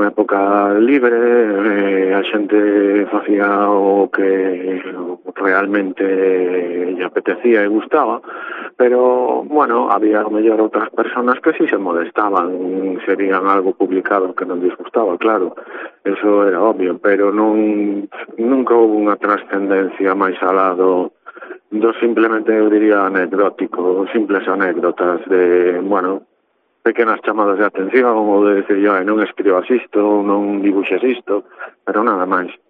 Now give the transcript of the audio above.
na época libre, a xente facía o que realmente lle apetecía e gustaba, pero, bueno, había ao mellor outras personas que si se molestaban, serían algo publicado que non disgustaba, claro, eso era obvio, pero nunca houve unha trascendencia máis alá do simplemente, eu diría, anecdótico, simples anécdotas de, bueno, pequenas chamadas de atención ou de decir, non escribas isto, non dibuixes isto, pero nada máis.